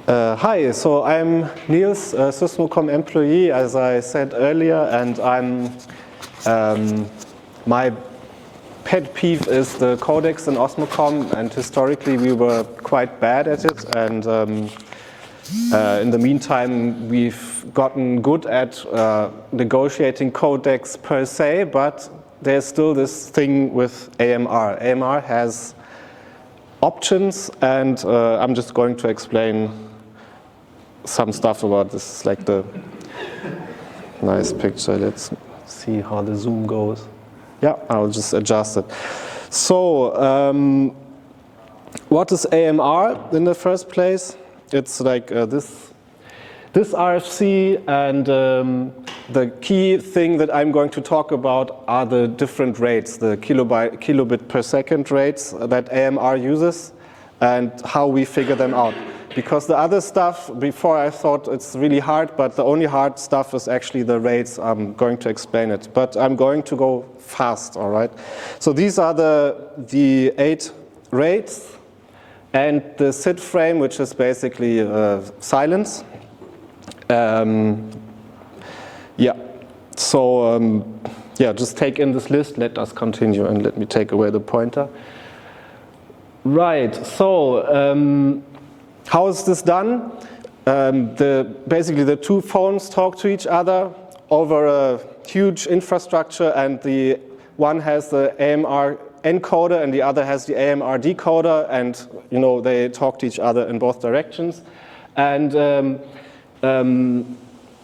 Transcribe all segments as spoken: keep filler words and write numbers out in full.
Uh, hi, so I'm Niels, a Sysmocom employee, as I said earlier, and I'm um, my pet peeve is the codecs in Osmocom, and historically we were quite bad at it, and um, uh, in the meantime we've gotten good at uh, negotiating codecs per se, but there's still this thing with A M R. A M R has options, and uh, I'm just going to explain some stuff about this, like the nice picture. Let's see how the zoom goes. Yeah, I'll just adjust it. So, um, what is A M R in the first place? It's like uh, this, this R F C, and um, the key thing that I'm going to talk about are the different rates, the kilobyte, kilobit per second rates that A M R uses, and how we figure them out. Because the other stuff, before I thought it's really hard, but the only hard stuff is actually the rates. I'm going to explain it, but I'm going to go fast, all right? So these are the, the eight rates, and the S I D frame, which is basically uh, silence. Um, yeah, so um, yeah, just take in this list, let us continue, and let me take away the pointer. Right, so, um, how is this done? Um, the, basically, the two phones talk to each other over a huge infrastructure, and the one has the A M R encoder and the other has the A M R decoder, and you know they talk to each other in both directions. And um, um,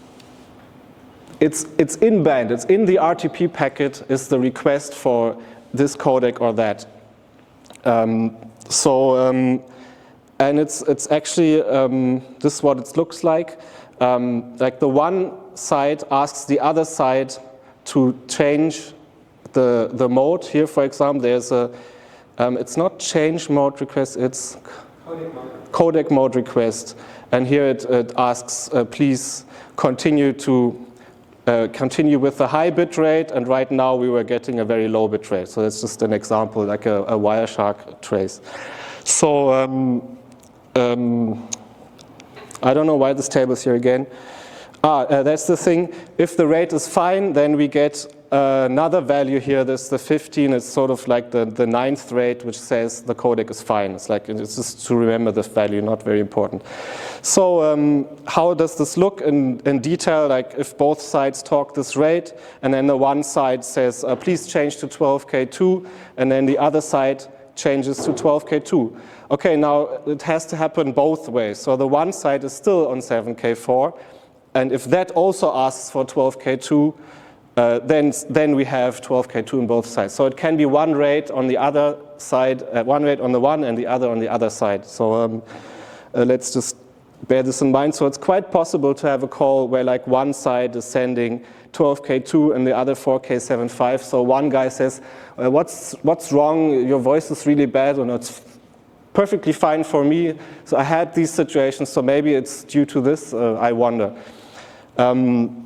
it's it's in band. It's in the R T P packet. Is the request for this codec or that? Um, so. Um, And it's, it's actually, um, this is what it looks like. Um, like the one side asks the other side to change the, the mode. Here, for example, there's a, um, it's not change mode request, it's codec mode, codec mode request. And here it, it asks, uh, please continue to uh, continue with the high bit rate. And right now we were getting a very low bit rate. So that's just an example, like a, a Wireshark trace. So, um, Um, I don't know why this table is here again. Ah, uh, that's the thing. If the rate is fine, then we get uh, another value here. This the fifteen. It's sort of like the, the ninth rate, which says the codec is fine. It's like it's just to remember this value, not very important. So um, how does this look in, in detail? Like if both sides talk this rate, and then the one side says, uh, please change to twelve K two, and then the other side changes to twelve K two. Okay, now it has to happen both ways. So the one side is still on seven K four, and if that also asks for twelve K two, uh, then, then we have twelve K two on both sides. So it can be one rate on the other side, uh, one rate on the one and the other on the other side. So um, uh, let's just bear this in mind. So it's quite possible to have a call where like one side is sending twelve K two and the other four K seventy-five. So one guy says, uh, what's, what's wrong? Your voice is really bad, or no, it's perfectly fine for me. So I had these situations, so maybe it's due to this, uh, I wonder. Um,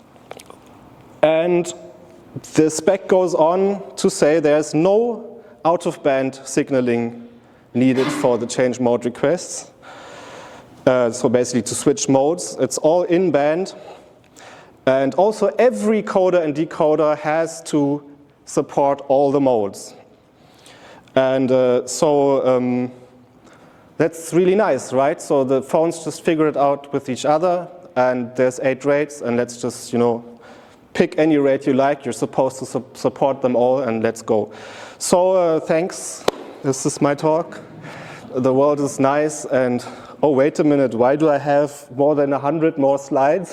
and the spec goes on to say there's no out-of-band signaling needed for the change mode requests. Uh, so basically to switch modes, it's all in band. And also every coder and decoder has to support all the modes. And uh, so um, that's really nice, right? So the phones just figure it out with each other, and there's eight rates, and let's just, you know, pick any rate you like. You're supposed to su support them all, and let's go. So uh, thanks. This is my talk. The world is nice, and oh, wait a minute. Why do I have more than a hundred more slides?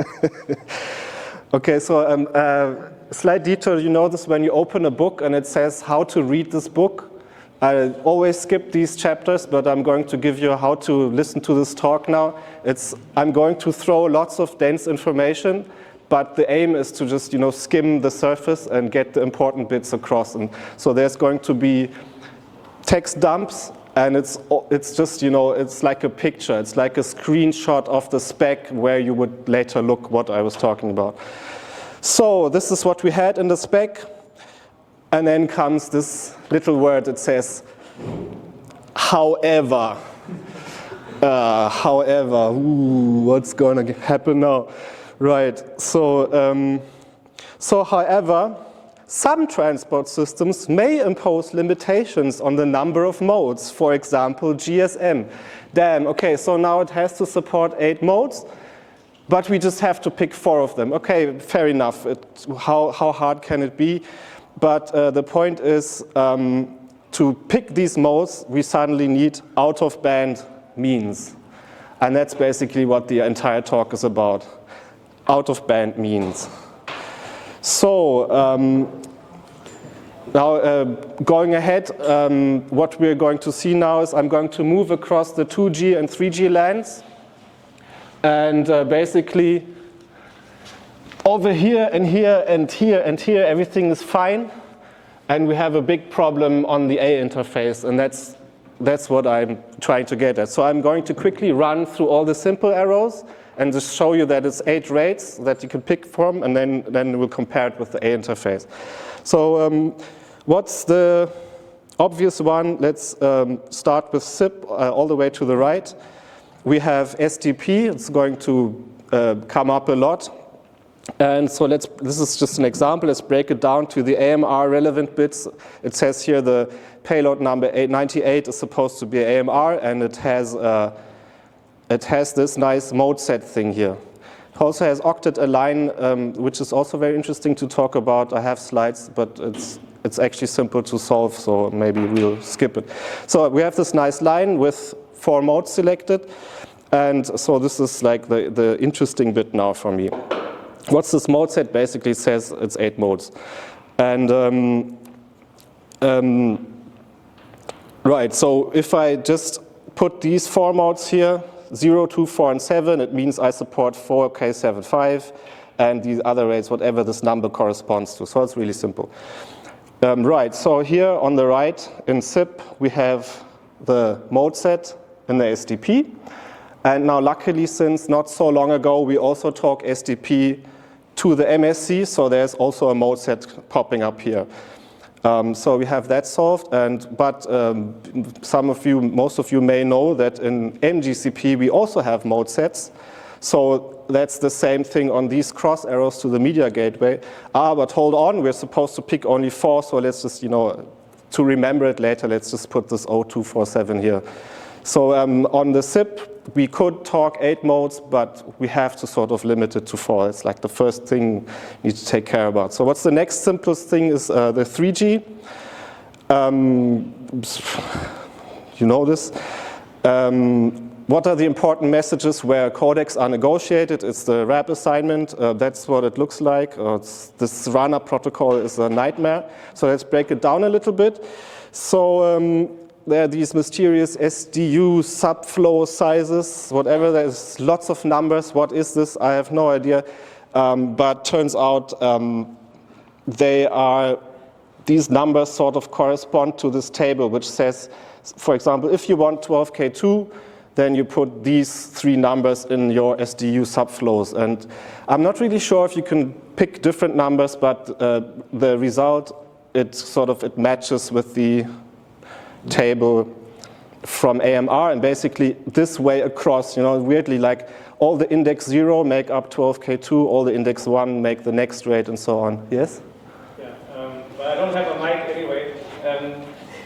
Okay, so um, uh, slight detail, you know this when you open a book and it says how to read this book. I always skip these chapters, but I'm going to give you how to listen to this talk now. It's, I'm going to throw lots of dense information, but the aim is to just, you know, skim the surface and get the important bits across. And so there's going to be text dumps, and it's, it's just, you know, it's like a picture. It's like a screenshot of the spec where you would later look what I was talking about. So this is what we had in the spec. And then comes this little word that says, however. Uh, however, ooh, what's going to happen now? Right, so, um, so however, some transport systems may impose limitations on the number of modes, for example, G S M. Damn, okay, so now it has to support eight modes, but we just have to pick four of them. Okay, fair enough, it, how, how hard can it be? But uh, the point is, um, to pick these modes, we suddenly need out-of-band means. And that's basically what the entire talk is about. Out-of-band means. So, um, now uh, going ahead, um, what we're going to see now is I'm going to move across the two G and three G lands. And uh, basically, over here and here and here and here, everything is fine. And we have a big problem on the A interface, and that's, that's what I'm trying to get at. So I'm going to quickly run through all the simple arrows and just show you that it's eight rates that you can pick from, and then, then we'll compare it with the A interface. So um, what's the obvious one? Let's um, start with S I P uh, all the way to the right. We have S D P, it's going to uh, come up a lot. And so let's, this is just an example, let's break it down to the A M R relevant bits. It says here the payload number eight ninety-eight is supposed to be A M R, and it has, uh, it has this nice mode set thing here. It also has octet align, um, which is also very interesting to talk about. I have slides, but it's, it's actually simple to solve, so maybe we'll skip it. So we have this nice line with four modes selected, and so this is like the, the interesting bit now for me. What's this mode set? Basically says it's eight modes. And um, um, right, so if I just put these four modes here, zero, two, four, and seven, it means I support four K seventy-five, and the other rates, whatever this number corresponds to. So it's really simple. Um, right, so here on the right in S I P, we have the mode set in the S D P. And now luckily, since not so long ago, we also talk S D P to the M S C, so there's also a mode set popping up here. Um, so we have that solved, and but um, some of you, most of you may know that in M G C P we also have mode sets. So that's the same thing on these cross arrows to the media gateway. Ah, but hold on, we're supposed to pick only four, so let's just, you know, to remember it later, let's just put this zero two four seven here. So um, on the S I P, we could talk eight modes, but we have to sort of limit it to four. It's like the first thing you need to take care about. So what's the next simplest thing is uh, the three G. Um, you know this. Um, what are the important messages where codecs are negotiated? It's the R A B assignment. Uh, that's what it looks like. Uh, this run-up protocol is a nightmare. So let's break it down a little bit. So um, there are these mysterious S D U subflow sizes, whatever, there's lots of numbers. What is this? I have no idea. Um, but turns out um, they are, these numbers sort of correspond to this table, which says, for example, if you want twelve K two, then you put these three numbers in your S D U subflows. And I'm not really sure if you can pick different numbers, but uh, the result, it sort of, it matches with the table from A M R, and basically this way across, you know, weirdly, like all the index zero make up twelve K two, all the index one make the next rate, and so on. Yes? Yeah, um, but I don't have a mic anyway. Um,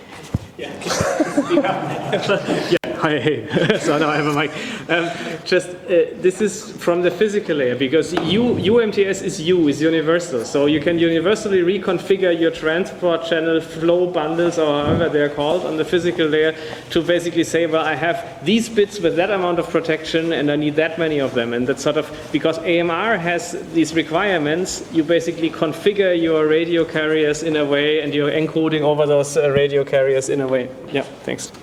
yeah. yeah. Hi, hey. So now I have a mic. Um, just, uh, this is from the physical layer, because U, U M T S is U, is universal. So you can universally reconfigure your transport channel flow bundles, or however they're called, on the physical layer to basically say, well, I have these bits with that amount of protection and I need that many of them. And that's sort of, because A M R has these requirements, you basically configure your radio carriers in a way, and you're encoding over those uh, radio carriers in a way. Yeah, thanks.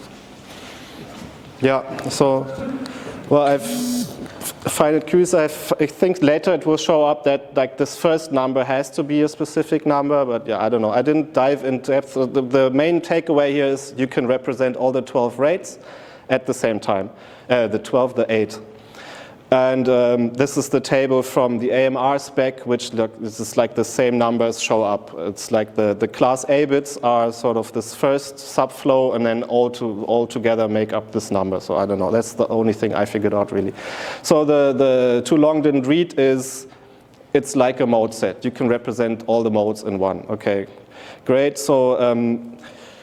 Yeah, so, well, I've, I find it curious. I think later it will show up that like this first number has to be a specific number, but yeah, I don't know. I didn't dive in depth. So the, the main takeaway here is you can represent all the twelve rates at the same time, uh, the twelve, the eight. And um, this is the table from the A M R spec, which look, this is like the same numbers show up. It's like the, the class A bits are sort of this first subflow, and then all, to, all together make up this number. So I don't know, that's the only thing I figured out really. So the, the too long didn't read is, it's like a mode set. You can represent all the modes in one. Okay, great. So, um,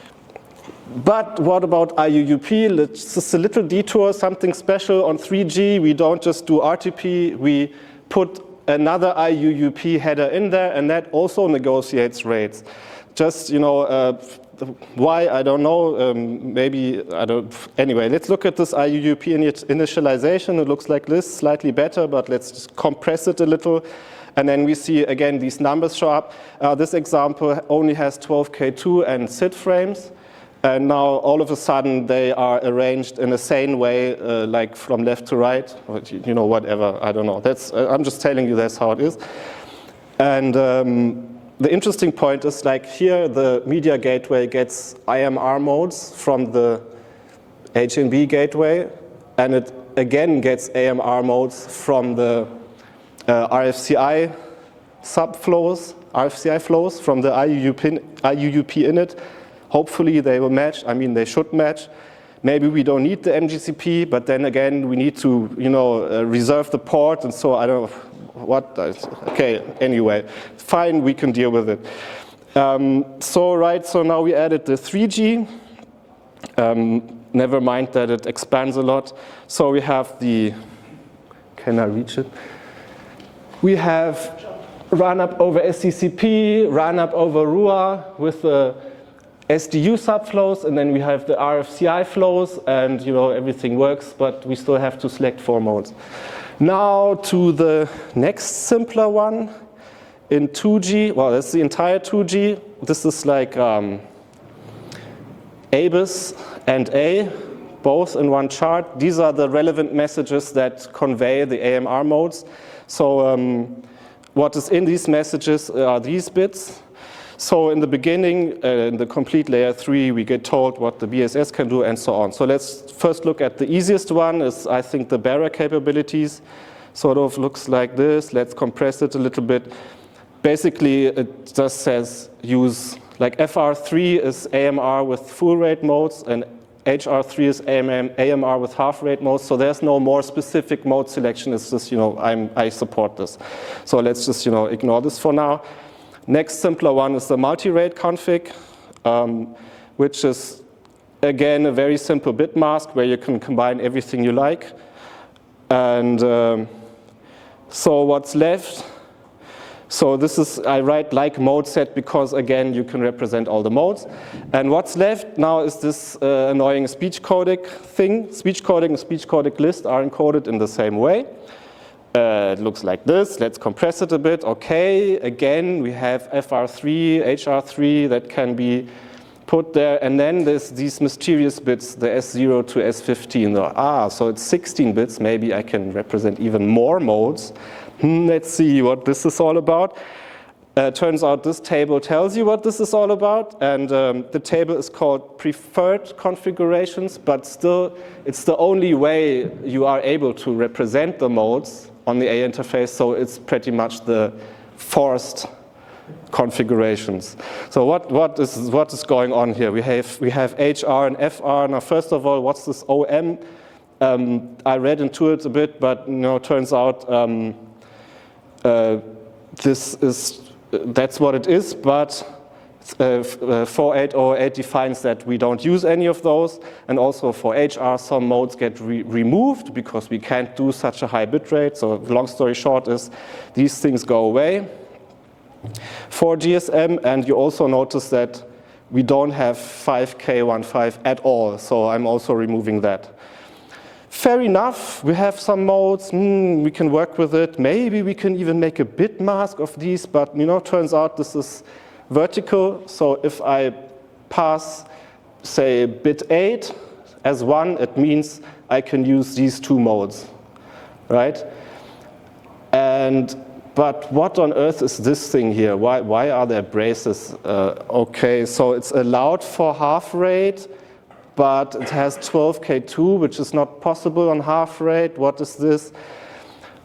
but what about I U U P? It's just a little detour, something special on three G. We don't just do R T P, we put another I U U P header in there, and that also negotiates rates. Just, you know, uh, why, I don't know, um, maybe, I don't, anyway, let's look at this I U U P initialization. It looks like this, slightly better, but let's just compress it a little. And then we see, again, these numbers show up. Uh, this example only has twelve K two and S I D frames. And now all of a sudden they are arranged in a sane way, uh, like from left to right, or, you know, whatever, I don't know. That's, uh, I'm just telling you that's how it is. And um, the interesting point is, like here, the media gateway gets I M R modes from the H N B gateway, and it again gets A M R modes from the uh, R F C I subflows, R F C I flows from the I U U P, I U U P init. Hopefully they will match. I mean, they should match. Maybe we don't need the M G C P, but then again, we need to, you know, uh, reserve the port, and so I don't know what. Okay, anyway, fine, we can deal with it. Um, so right, so now we added the three G. Um, never mind that it expands a lot. So we have the. Can I reach it? We have run up over S C C P, run up over R U A with the S D U subflows, and then we have the R F C I flows, and you know everything works, but we still have to select four modes. Now to the next simpler one in two G. Well, that's the entire two G. This is like um, A B I S and A, both in one chart. These are the relevant messages that convey the A M R modes. So um, what is in these messages are these bits. So in the beginning, uh, in the complete layer three, we get told what the B S S can do and so on. So let's first look at the easiest one, is I think the bearer capabilities. Sort of looks like this. Let's compress it a little bit. Basically, it just says use, like F R three is A M R with full rate modes, and H R three is A M R with half rate modes. So there's no more specific mode selection. It's just, you know, I'm, I support this. So let's just, you know, ignore this for now. Next simpler one is the multi-rate config, um, which is, again, a very simple bit mask where you can combine everything you like. And um, so what's left? So this is, I write like mode set because, again, you can represent all the modes. And what's left now is this uh, annoying speech codec thing. Speech codec and speech codec list are encoded in the same way. Uh, it looks like this. Let's compress it a bit. Okay, again, we have F R three, H R three that can be put there. And then there's these mysterious bits, the S zero to S fifteen. Ah, so it's sixteen bits. Maybe I can represent even more modes. Hmm, let's see what this is all about. Uh, turns out this table tells you what this is all about. And um, the table is called preferred configurations, but still, it's the only way you are able to represent the modes on the A interface, so it's pretty much the forced configurations. So what, what, is, what is going on here? We have, we have H R and F R. Now, first of all, what's this O M? Um, I read into it a bit, but you know, turns out um, uh, this is, that's what it is, but Uh, four eight oh eight defines that we don't use any of those, and also for H R some modes get re removed because we can't do such a high bit rate. So long story short is these things go away for G S M, and you also notice that we don't have five K fifteen at all, so I'm also removing that. Fair enough, we have some modes, mm, we can work with it. Maybe we can even make a bit mask of these, but you know, turns out this is vertical, so if I pass, say, bit eight as one, it means I can use these two modes, right? And, but what on earth is this thing here? Why, why are there braces? Uh, okay, so it's allowed for half rate, but it has twelve K two, which is not possible on half rate. What is this?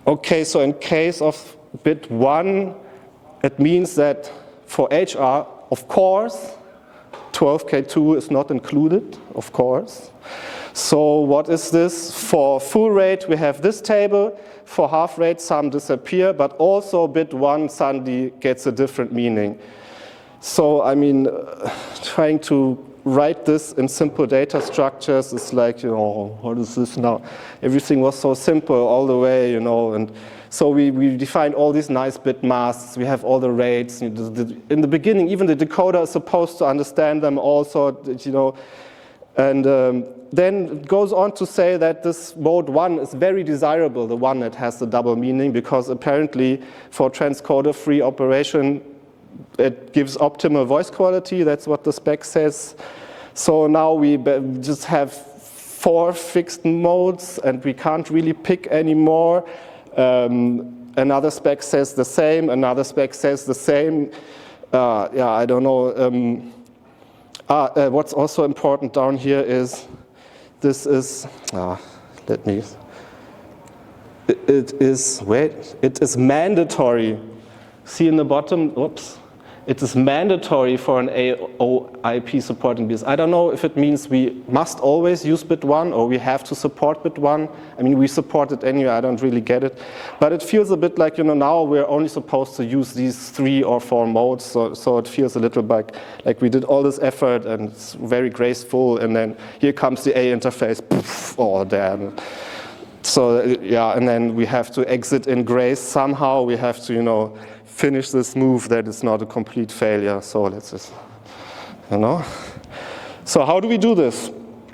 Okay, so in case of bit one, it means that for H R, of course, twelve K two is not included, of course. So what is this? For full rate, we have this table. For half rate, some disappear, but also bit one suddenly gets a different meaning. So, I mean, uh, trying to write this in simple data structures is like, you know, what is this now? Everything was so simple all the way, you know, and so we, we defined all these nice bit masks. We have all the rates. In the beginning, even the decoder is supposed to understand them also, you know, and um, then it goes on to say that this mode one is very desirable, the one that has the double meaning, because apparently for transcoder-free operation, it gives optimal voice quality. That's what the spec says. So now we just have four fixed modes, and we can't really pick anymore. Um, another spec says the same. Another spec says the same. Uh, yeah, I don't know. Um, ah, uh, what's also important down here is this is. Ah, let me. It, it is wait. It is mandatory. See in the bottom. Oops. It is mandatory for an A O I P supporting B I S. I don't know if it means we must always use bit one or we have to support bit one. I mean, we support it anyway, I don't really get it. But it feels a bit like, you know, now we're only supposed to use these three or four modes. So, so it feels a little like, like we did all this effort and it's very graceful. And then here comes the A interface. Poof, oh, damn. So, yeah, and then we have to exit in grace somehow. We have to, you know, finish this move that is not a complete failure. So let's just, you know. So how do we do this?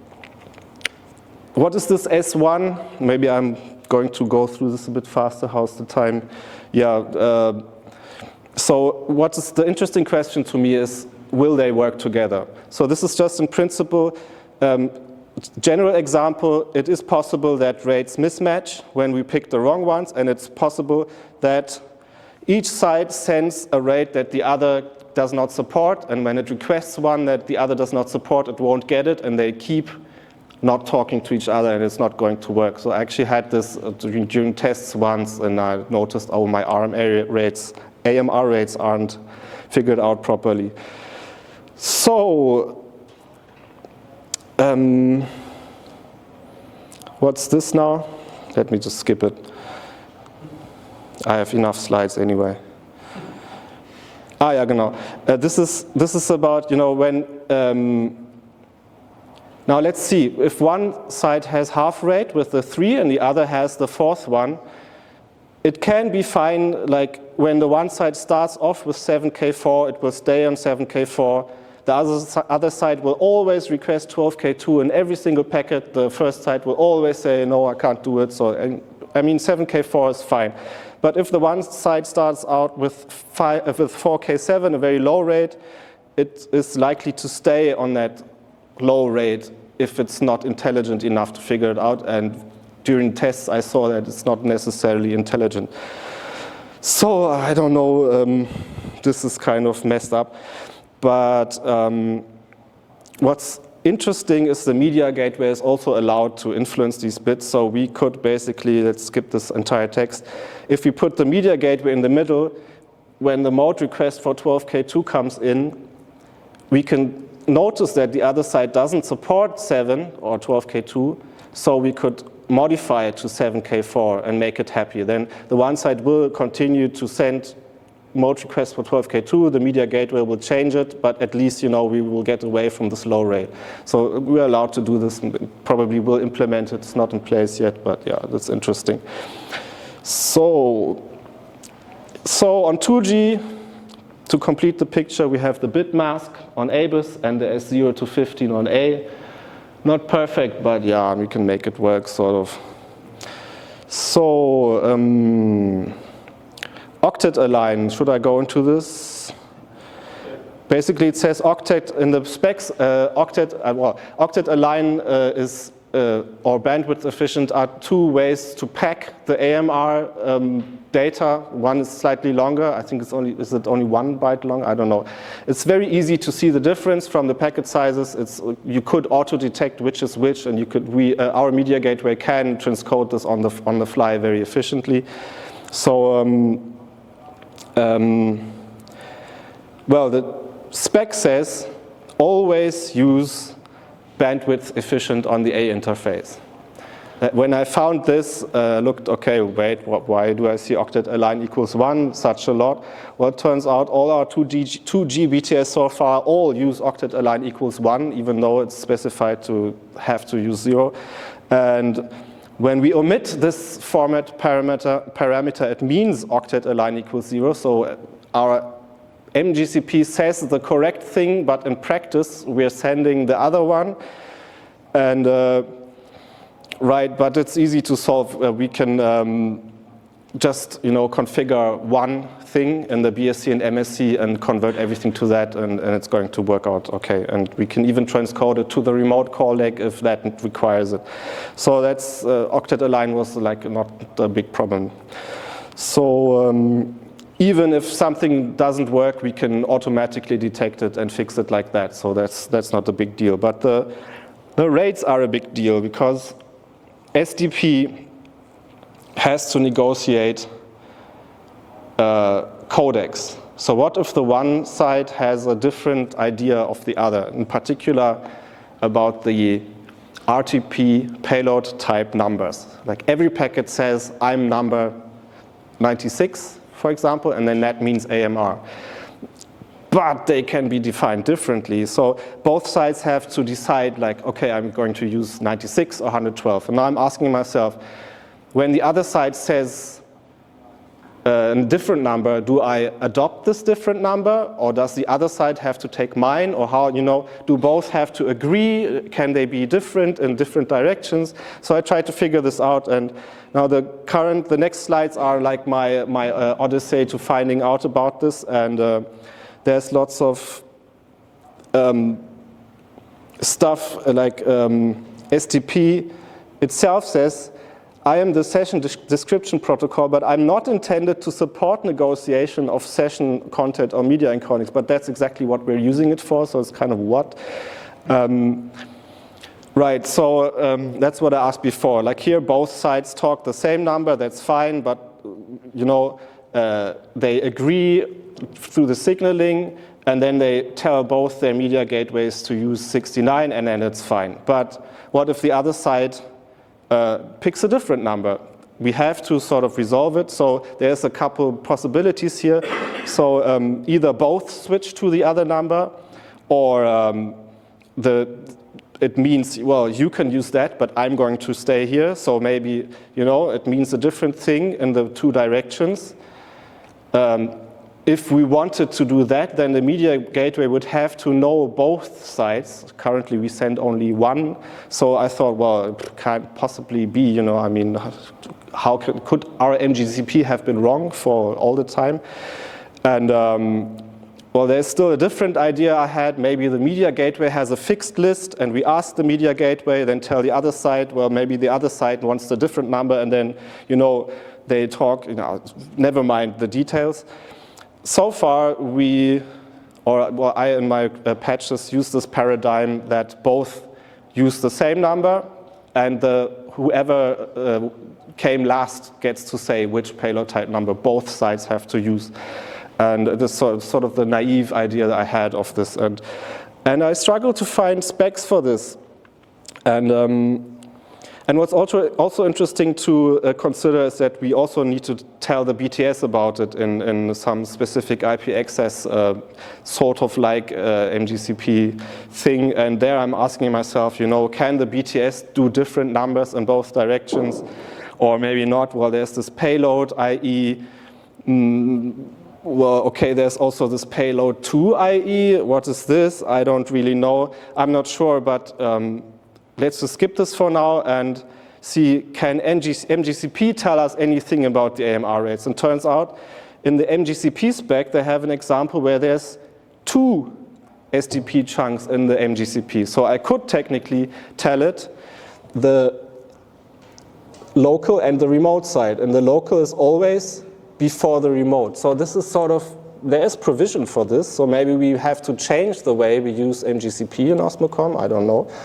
What is this S one? Maybe I'm going to go through this a bit faster. How's the time? Yeah. Uh, so what is the interesting question to me is, will they work together? So this is just in principle. Um, general example, it is possible that rates mismatch when we pick the wrong ones, and it's possible that each side sends a rate that the other does not support, and when it requests one that the other does not support, it won't get it, and they keep not talking to each other, and it's not going to work. So I actually had this during, during tests once, and I noticed, oh, my R M A rates, A M R rates aren't figured out properly. So, um, what's this now? Let me just skip it. I have enough slides anyway. Ah, yeah, genau. Uh, this is this is about, you know, when. Um, now let's see if one side has half rate with the three and the other has the fourth one. It can be fine. Like when the one side starts off with seven K four, it will stay on seven K four. The other other side will always request twelve K two, and every single packet, the first side will always say, no, I can't do it. So and, I mean, seven K four is fine. But if the one side starts out with, five, with four K seven, a very low rate, it is likely to stay on that low rate if it's not intelligent enough to figure it out. And during tests, I saw that it's not necessarily intelligent. So I don't know, um, this is kind of messed up. But um, what's interesting is the media gateway is also allowed to influence these bits. So we could basically, let's skip this entire text. If we put the media gateway in the middle, when the mode request for twelve K two comes in, we can notice that the other side doesn't support seven or twelve K two, so we could modify it to seven K four and make it happy. Then the one side will continue to send mode request for twelve K two, the media gateway will change it, but at least, you know, we will get away from the slow rate. So we're allowed to do this, probably will implement it, it's not in place yet, but yeah, that's interesting. So, so on two G, to complete the picture, we have the bit mask on A B I S and the S zero to fifteen on A. Not perfect, but yeah, we can make it work, sort of. So, um, octet align, should I go into this? Basically, it says octet in the specs. Uh, octet, uh, well, octet align uh, is uh, or bandwidth efficient are two ways to pack the A M R um, data. One is slightly longer. I think it's only, is it only one byte long? I don't know. It's very easy to see the difference from the packet sizes. It's, you could auto-detect which is which, and you could, we, uh, our media gateway can transcode this on the, on the fly very efficiently. So, um, um, well, the spec says always use bandwidth efficient on the A interface. Uh, when I found this, uh, looked, okay, wait, what, why do I see octet align equals one, such a lot? Well, it turns out all our two G B T S so far all use octet align equals one, even though it's specified to have to use zero. And when we omit this format parameter, parameter it means octet align equals zero, so our M G C P says the correct thing, but in practice we're sending the other one. And uh, right, but it's easy to solve. Uh, we can um, just, you know, configure one thing in the B S C and M S C and convert everything to that, and, and it's going to work out okay. And we can even transcode it to the remote callback if that requires it. So that's uh, octet align was like not a big problem. So um, even if something doesn't work, we can automatically detect it and fix it like that. So that's that's not a big deal. But the the rates are a big deal because S D P has to negotiate uh, codecs. So what if the one side has a different idea of the other, in particular about the R T P payload type numbers? Like every packet says, I'm number ninety-six, for example, and then that means A M R. But they can be defined differently. So both sides have to decide like, okay, I'm going to use ninety-six or one hundred twelve. And now I'm asking myself, when the other side says uh, a different number, do I adopt this different number? Or does the other side have to take mine? Or how, you know, do both have to agree? Can they be different in different directions? So I tried to figure this out. And now the current, the next slides are like my, my uh, odyssey to finding out about this. And uh, there's lots of um, stuff like um, S T P itself says, I am the session description protocol, but I'm not intended to support negotiation of session content or media encodings, but that's exactly what we're using it for, so it's kind of what. Um, right, so um, that's what I asked before. Like here, both sides talk the same number, that's fine, but you know, uh, they agree through the signaling, and then they tell both their media gateways to use sixty-nine, and then it's fine. But what if the other side uh, picks a different number? We have to sort of resolve it. So there's a couple possibilities here. So um, either both switch to the other number, or um, the it means, well, you can use that, but I'm going to stay here. So maybe, you know, it means a different thing in the two directions. Um, If we wanted to do that, then the media gateway would have to know both sides. Currently, we send only one. So I thought, well, it can't possibly be, you know, I mean, how could, could our M G C P have been wrong for all the time? And um, well, there's still a different idea I had. Maybe the media gateway has a fixed list, and we ask the media gateway, then tell the other side, well, maybe the other side wants a different number, and then, you know, they talk, you know, never mind the details. So far, we, or well, I in my uh, patches use this paradigm that both use the same number, and the, whoever uh, came last gets to say which payload type number both sides have to use. And this is sort, sort of the naive idea that I had of this. And, and I struggled to find specs for this. And, um, and what's also, also interesting to uh, consider is that we also need to tell the B T S about it in, in some specific I P access uh, sort of like uh, M G C P thing. And there I'm asking myself, you know, can the B T S do different numbers in both directions? Or maybe not. Well, there's this payload, that is, mm, well, okay, there's also this payload to, that is, what is this? I don't really know. I'm not sure, but um, let's just skip this for now and see, can M G C P tell us anything about the A M R rates? And turns out, in the M G C P spec, they have an example where there's two S T P chunks in the M G C P. So I could technically tell it, the local and the remote side, and the local is always before the remote. So this is sort of, there is provision for this, so maybe we have to change the way we use M G C P in Osmocom, I don't know.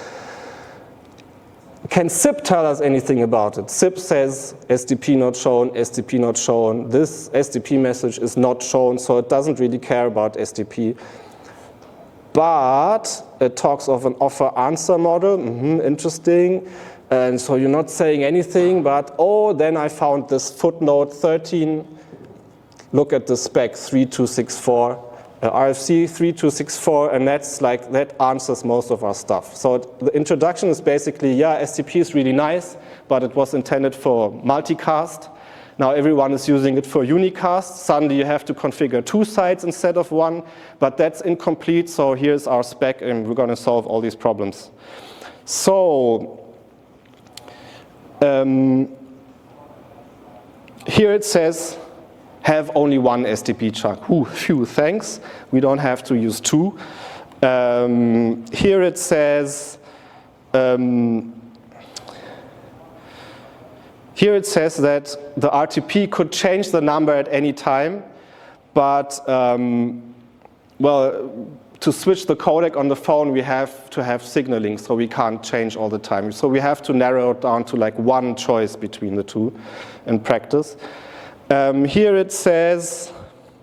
Can S I P tell us anything about it? S I P says S D P not shown, S D P not shown. This S D P message is not shown, so it doesn't really care about S D P. But it talks of an offer answer model, mm-hmm, interesting. And so you're not saying anything, but oh, then I found this footnote thirteen. Look at the spec three two six four, uh, R F C three two six four, and that's like, that answers most of our stuff. So it, the introduction is basically, yeah, S D P is really nice, but it was intended for multicast. Now everyone is using it for unicast. Suddenly you have to configure two sites instead of one, but that's incomplete. So here's our spec, and we're going to solve all these problems. So um, here it says, have only one S D P chunk. Ooh, phew, thanks. We don't have to use two. Um, here it says, um, here it says that the R T P could change the number at any time, but um, well, to switch the codec on the phone, we have to have signaling, so we can't change all the time. So we have to narrow it down to like one choice between the two in practice. Um, here it says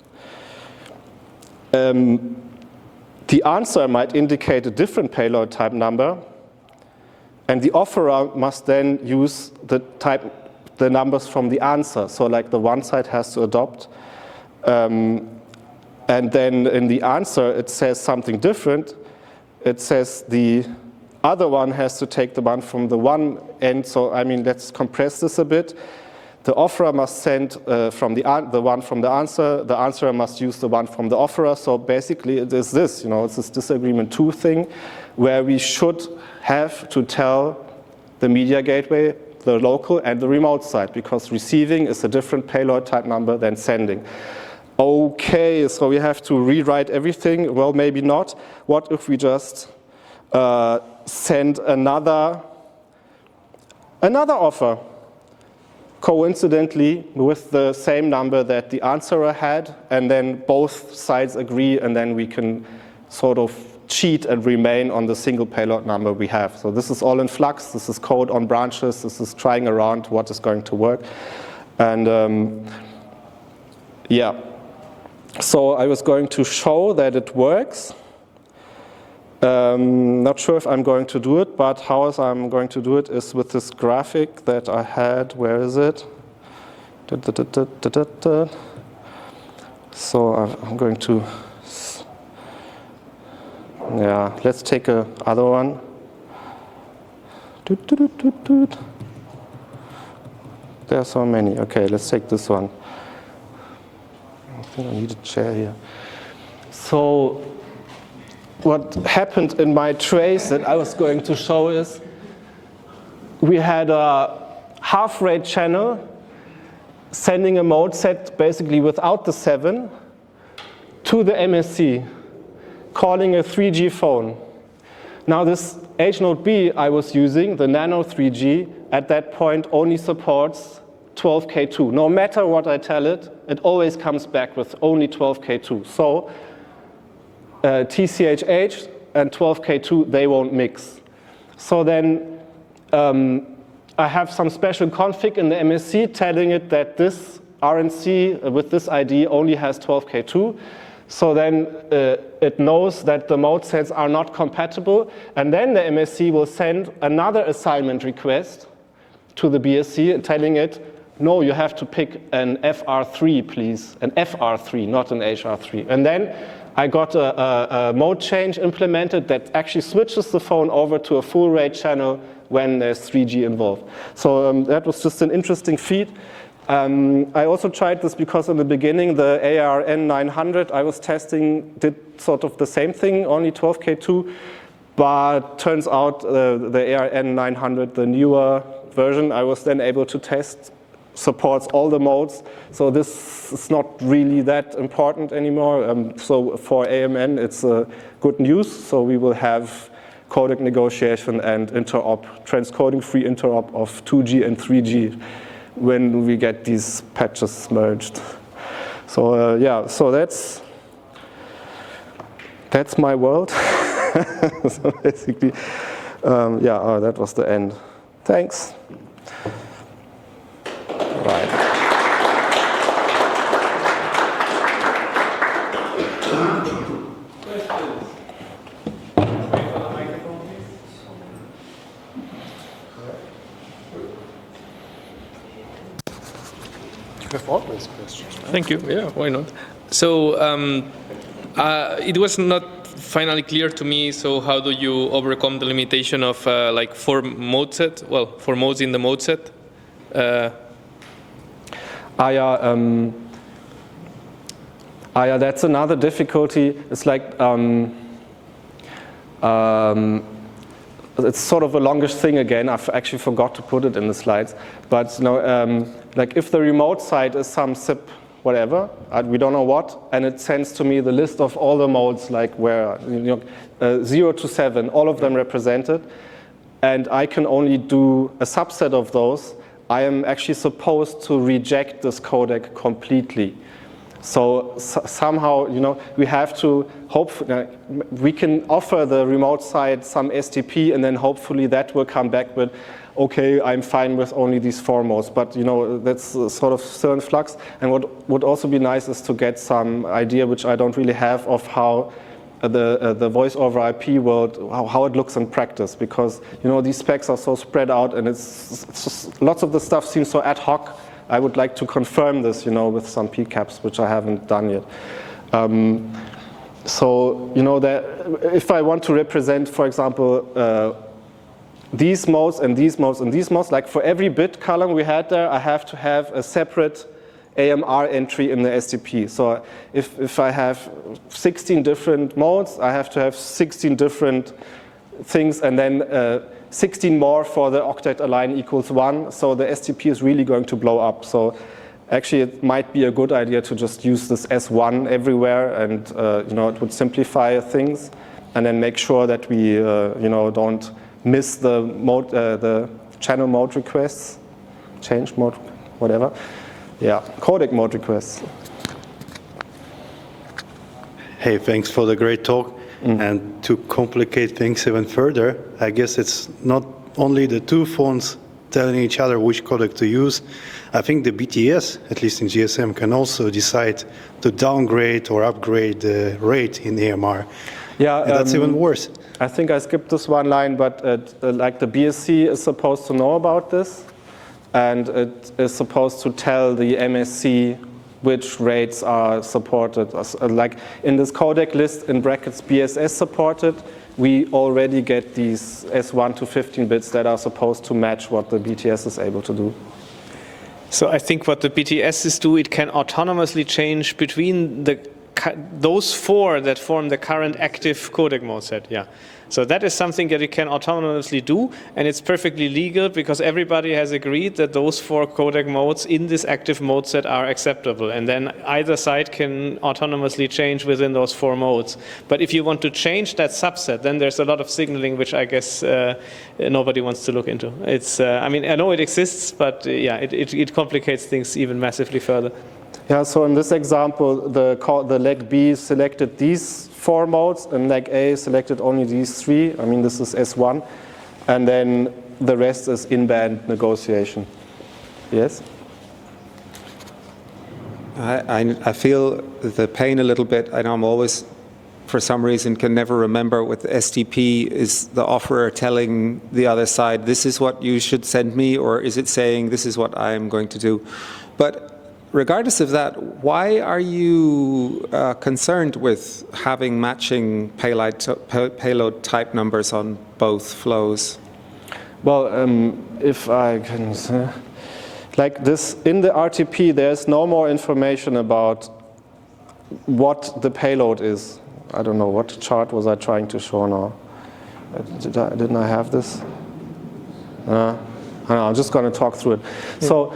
um, the answer might indicate a different payload type number, and the offerer must then use the type, the numbers from the answer. So like the one side has to adopt. Um, and then in the answer, it says something different. It says the other one has to take the one from the one end. So I mean, let's compress this a bit. The offerer must send uh, from the, the one from the answer. The answerer must use the one from the offerer. So basically it is this, you know, it's this disagreement two thing where we should have to tell the media gateway, the local and the remote side, because receiving is a different payload type number than sending. Okay, so we have to rewrite everything. Well, maybe not. What if we just uh, send another, another offer? Coincidentally with the same number that the answerer had, and then both sides agree, and then we can sort of cheat and remain on the single payload number we have. So this is all in flux. This is code on branches. This is trying around what is going to work. And um, yeah, so I was going to show that it works. Um, not sure if I'm going to do it, but how I'm going to do it is with this graphic that I had. Where is it? Da, da, da, da, da, da, da. So I'm going to, yeah, let's take a other one. Do, do, do, do, do. There are so many. Okay, let's take this one. I think I need a chair here. So what happened in my trace that I was going to show is we had a half rate channel sending a mode set basically without the seven to the M S C, calling a three G phone. Now this H node B I was using, the Nano three G, at that point only supports twelve K two. No matter what I tell it, it always comes back with only twelve K two. So Uh, T C H H and twelve K two, they won't mix. So then um, I have some special config in the M S C telling it that this R N C with this I D only has twelve K two. So then uh, it knows that the mode sets are not compatible, and then the M S C will send another assignment request to the B S C telling it, no, you have to pick an F R three, please, an F R three, not an H R three. And then I got a, a, a mode change implemented that actually switches the phone over to a full rate channel when there's three G involved. So um, that was just an interesting feat. Um, I also tried this because in the beginning, the A R N nine hundred I was testing did sort of the same thing, only twelve K two. But turns out uh, the A R N nine hundred, the newer version, I was then able to test supports all the modes, so this is not really that important anymore. Um, so for A M N, it's uh, good news. So we will have codec negotiation and interop, transcoding free interop of two G and three G when we get these patches merged. So uh, yeah, so that's that's my world. So basically, um, yeah, oh, that was the end. Thanks. Right. Thank you. Yeah, why not? So um, uh, it was not finally clear to me. So how do you overcome the limitation of uh, like four mode set? Well, four modes in the mode set. Uh, ah, yeah, um, ah, yeah, that's another difficulty. It's like um, um, it's sort of a longish thing again. I actually forgot to put it in the slides. But you know, um, like if the remote side is some S I P whatever, uh, we don't know what, and it sends to me the list of all the modes, like where you know, uh, zero to seven, all of them represented, and I can only do a subset of those. I am actually supposed to reject this codec completely. So, so somehow, you know, we have to hope uh, we can offer the remote side some S T P, and then hopefully that will come back with, okay, I'm fine with only these four modes. But you know, that's uh, sort of still in flux. And what would also be nice is to get some idea, which I don't really have, of how uh, the uh, the voice over I P world, how, how it looks in practice, because you know these specs are so spread out, and it's, it's just, lots of the stuff seems so ad hoc. I would like to confirm this, you know, with some P CAPs, which I haven't done yet. Um, so, you know, that if I want to represent, for example, uh, these modes and these modes and these modes, like for every bit column we had there, I have to have a separate A M R entry in the S T P. So if, if I have sixteen different modes, I have to have sixteen different things, and then uh, sixteen more for the octet align equals one, so the S T P is really going to blow up. So actually it might be a good idea to just use this S one everywhere, and uh, you know, it would simplify things, and then make sure that we uh, you know, don't miss the mode, uh, the channel mode requests, change mode, whatever. Yeah, codec mode requests. Hey, thanks for the great talk. Mm. And to complicate things even further, I guess it's not only the two phones telling each other which codec to use. I think the B T S, at least in G S M, can also decide to downgrade or upgrade the rate in A M R. Yeah, and that's um, even worse. I think I skipped this one line, but it, uh, like the B S C is supposed to know about this, and it is supposed to tell the M S C which rates are supported. Like in this codec list, in brackets B S S supported, we already get these S one to fifteen bits that are supposed to match what the B T S is able to do. So I think what the B T Ss do, it can autonomously change between the those four that form the current active codec mode set. Yeah. So that is something that it can autonomously do, and it's perfectly legal because everybody has agreed that those four codec modes in this active mode set are acceptable, and then either side can autonomously change within those four modes. But if you want to change that subset, then there's a lot of signaling which I guess uh, nobody wants to look into. It's, uh, I mean, I know it exists, but uh, yeah, it, it, it complicates things even massively further. Yeah, so in this example, the, the leg B selected these four modes, and leg A selected only these three. I mean, this is S one. And then the rest is in-band negotiation. Yes? I, I, I feel the pain a little bit. I know I'm always, for some reason, can never remember with the S T P, is the offerer telling the other side, this is what you should send me, or is it saying this is what I'm going to do? But regardless of that, why are you uh, concerned with having matching payload, payload type numbers on both flows? Well, um, if I can say, like this, in the R T P, there's no more information about what the payload is. I don't know, what chart was I trying to show now? Did I, didn't I have this? Uh, I don't know, I'm just going to talk through it. Yeah. So,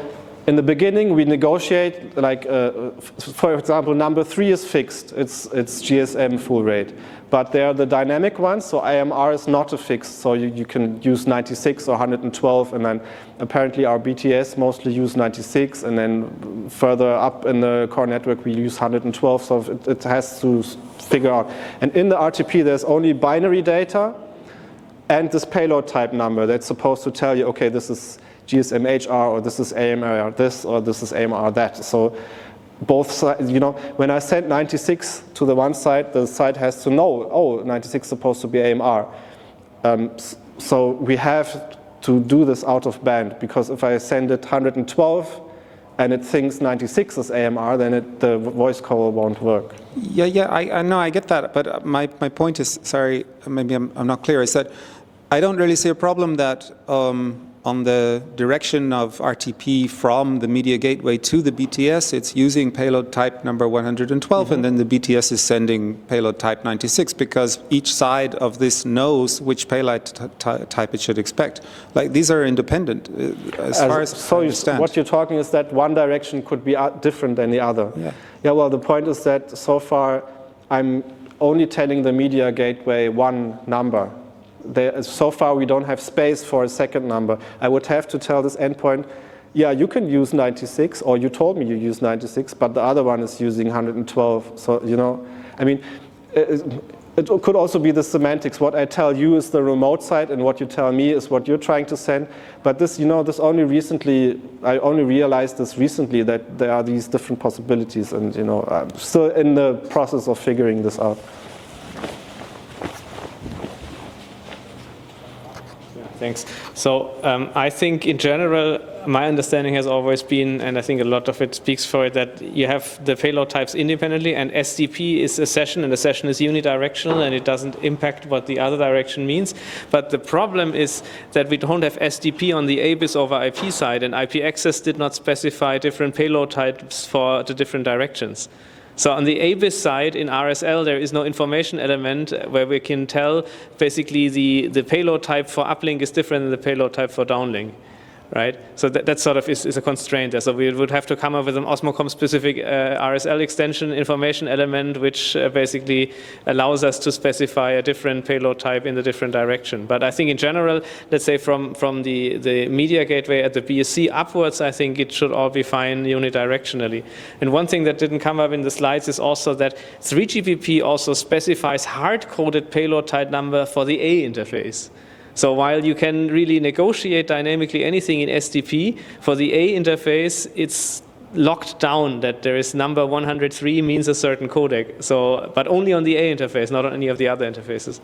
in the beginning, we negotiate, like, uh, for example, number three is fixed. It's, it's G S M full rate. But they're the dynamic ones, so A M R is not a fixed. So you, you can use ninety-six or one hundred twelve, and then apparently our B T S mostly use ninety-six, and then further up in the core network, we use one hundred twelve, so it, it has to figure out. And in the R T P, there's only binary data and this payload type number that's supposed to tell you, okay, this is G S M H R, or this is A M R this, or this is A M R that. So both sides, you know, when I send ninety-six to the one side, the side has to know, oh, ninety-six is supposed to be A M R. Um, so we have to do this out of band, because if I send it one hundred twelve and it thinks ninety-six is A M R, then it, the voice call won't work. Yeah, yeah, I, I know, I get that, but my, my point is, sorry, maybe I'm, I'm not clear, is that I don't really see a problem that um, on the direction of R T P from the media gateway to the B T S, it's using payload type number one hundred twelve, mm-hmm. and then the B T S is sending payload type ninety-six, because each side of this knows which payload t- t- type it should expect. Like, these are independent, uh, as, as far as so I understand. What you're talking is that one direction could be different than the other. Yeah. Yeah, well, the point is that so far I'm only telling the media gateway one number. There, so far we don't have space for a second number. I would have to tell this endpoint, yeah, you can use ninety-six, or you told me you use ninety-six, but the other one is using one hundred twelve. So, you know, I mean, it, it could also be the semantics. What I tell you is the remote side, and what you tell me is what you're trying to send. But this, you know, this only recently, I only realized this recently, that there are these different possibilities, and, you know, I'm still in the process of figuring this out. Thanks. So um, I think in general, my understanding has always been, and I think a lot of it speaks for it, that you have the payload types independently, and S D P is a session, and the session is unidirectional, and it doesn't impact what the other direction means. But the problem is that we don't have S D P on the A B I S over I P side, and I P access did not specify different payload types for the different directions. So on the A B I S side in R S L, there is no information element where we can tell basically the, the payload type for uplink is different than the payload type for downlink, right? So that, that sort of is, is a constraint there. So we would have to come up with an Osmocom specific uh, R S L extension information element, which uh, basically allows us to specify a different payload type in the different direction. But I think in general, let's say from, from the, the media gateway at the B S C upwards, I think it should all be fine unidirectionally. And one thing that didn't come up in the slides is also that three G P P also specifies hard-coded payload type number for the A interface. So while you can really negotiate dynamically anything in S D P, for the A interface, it's locked down that there is number one hundred three means a certain codec. So, but only on the A interface, not on any of the other interfaces.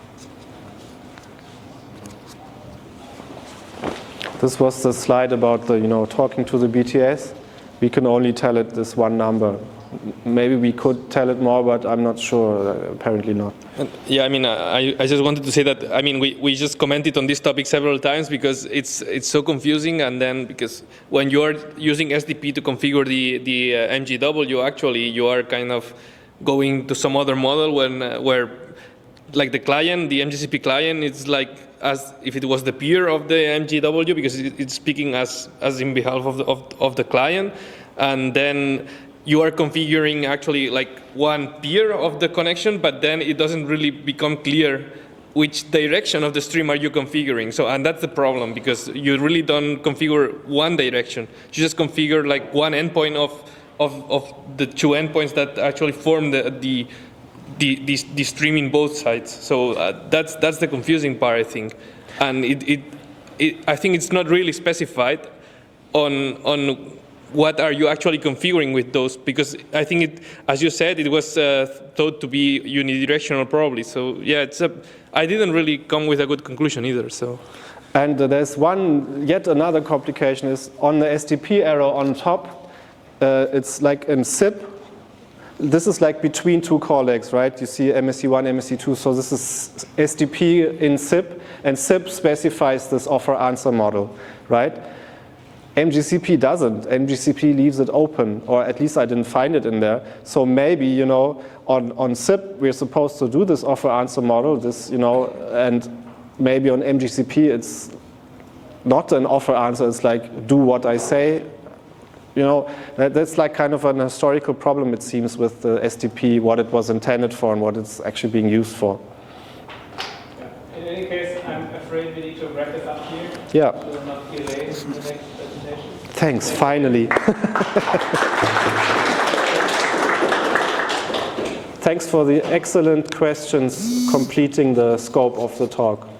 This was the slide about the, you know, talking to the B T S. We can only tell it this one number. Maybe we could tell it more, but I'm not sure. Uh, apparently not. Yeah, I mean, I, I just wanted to say that, I mean, we, we just commented on this topic several times because it's it's so confusing, and then because when you're using S D P to configure the, the uh, M G W, actually, you are kind of going to some other model when uh, where, like the client, the M G C P client, it's like as if it was the peer of the M G W, because it's speaking as, as in behalf of the, of, of the client, and then you are configuring actually like one peer of the connection, but then it doesn't really become clear which direction of the stream are you configuring. So, and that's the problem, because you really don't configure one direction. You just configure like one endpoint of of, of the two endpoints that actually form the the the, the, the stream in both sides. So uh, that's that's the confusing part, I think, and it, it it I think it's not really specified on on. What are you actually configuring with those? Because I think it, as you said, it was uh, thought to be unidirectional probably. So yeah, it's a, I didn't really come with a good conclusion either. So, and uh, there's one, yet another complication is on the S D P arrow on top. Uh, it's like in S I P. This is like between two call legs, right? You see M S C one, M S C two. So this is S D P in S I P, and S I P specifies this offer answer model, right? M G C P doesn't. M G C P leaves it open, or at least I didn't find it in there. So maybe, you know, on, on S I P, we're supposed to do this offer answer model, this, you know, and maybe on M G C P, it's not an offer answer. It's like, do what I say. you know, that, that's like kind of an historical problem, it seems, with the S T P, what it was intended for and what it's actually being used for. In any case, I'm afraid we need to wrap it up here. Yeah. We will not delay the next presentation. Thanks, finally. Thanks for the excellent questions completing the scope of the talk.